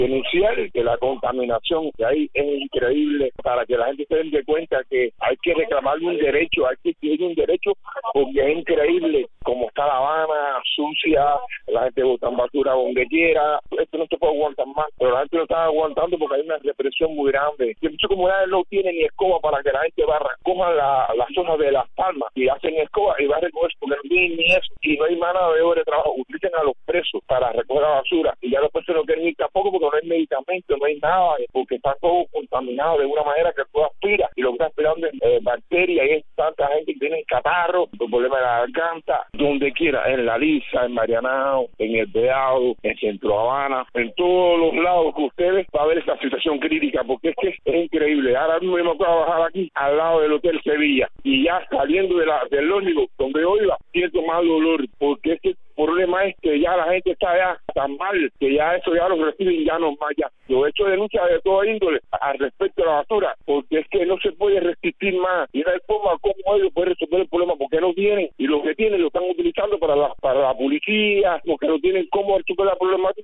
denunciar que la contaminación que hay es increíble, para que la gente se dé cuenta que hay que reclamarle un derecho, hay que exigir un derecho, porque es increíble como está La Habana, sucia, la gente bota basura donde quiera. Esto no se puede aguantar más, pero la gente no está aguantando porque hay una represión muy grande. Y muchas comunidades no tienen ni escoba para que la gente recoja las hojas de las palmas y hacen escoba y va a recoger porque no tienen ni eso, y no hay mano de obra de trabajo. Utilizan a los presos para recoger la basura y ya después se lo quieren ir tampoco porque no hay medicamento, no hay nada, porque está todo contaminado de una manera que tú aspiras y lo que está esperando es bacterias, y hay tanta gente que tiene catarro, el problema de la garganta, donde quiera, en La Lisa, en Marianao, en El Beado, en Centro Habana, en todos los lados que ustedes va a ver esta situación crítica, porque es que es increíble. Ahora mismo me acabo de bajar aquí al lado del Hotel Sevilla y ya saliendo del ómnibus donde yo iba siento más dolor, porque es que el problema es que ya la gente está ya tan mal que ya eso ya lo reciben ya no más ya. Yo he hecho denuncias de toda índole al respecto de la basura, porque es que no se puede resistir más y no hay forma como ellos pueden resolver el problema, porque no tienen, y lo que tienen lo están utilizando para la policía, porque no tienen cómo resolver la problemática.